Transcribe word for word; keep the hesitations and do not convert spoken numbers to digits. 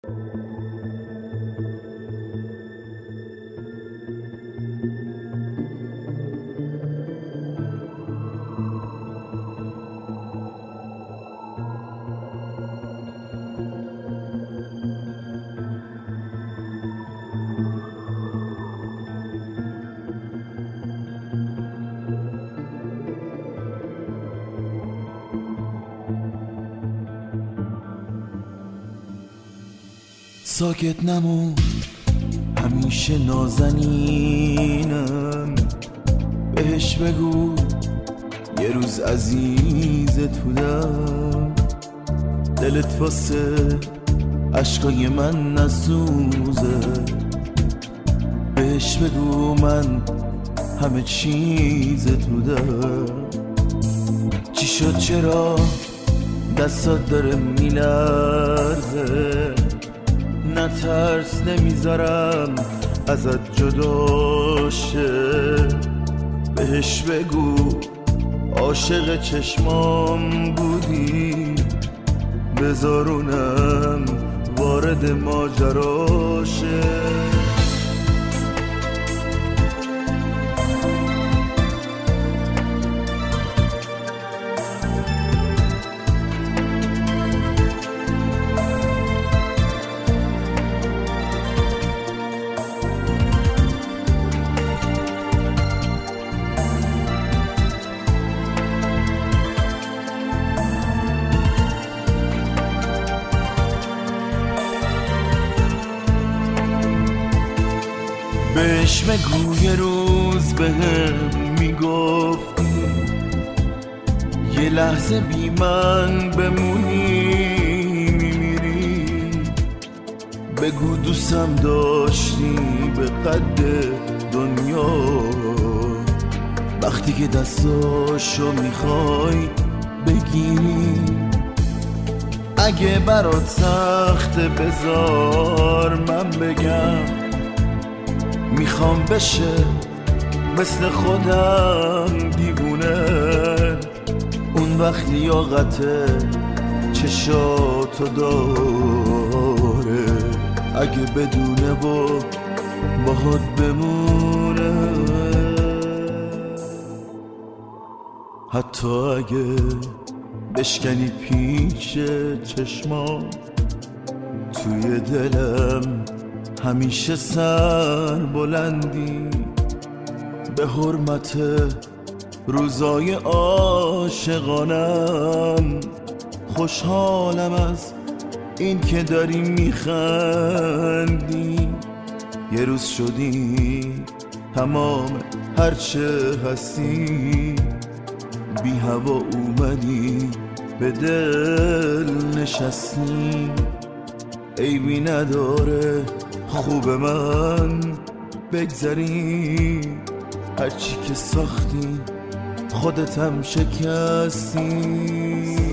ساکت نمون، همیشه نازنینم. بهش بگو یه روز عزیز تودم، دلت واسه عشقای من نسوزه. بهش بگو من همه چیز تودم. چی شد چرا دستات داره میلرزه؟ نترس نمیذارم ازت جدا شه. بهش بگو عاشق چشمام بودی، بذارونم وارد ماجرا شه. بهش بگو یه روز بهم میگفتی یه لحظه بی من بمونی میمیری. بگو دوستم داشتی به قد دنیا، وقتی که دستاشو میخوای بگیری. اگه برات سخته بذار من بگم، میخوام بشه مثل خودم دیوونه. اون وقت لیاقت چشاتو داره، اگه بدونه و باهات بمونه. حتی اگه بشکنی پیش چشمام، توی دلم همیشه سر بلندی. به حرمت روزای عاشقانم خوشحالم از این که داری میخندی. یه روز شدی تمام هرچه هستی، بی هوا اومدی به دل نشستی. عیبی نداره خوب من بگذری، هرچی که ساختی خودت هم شکستی.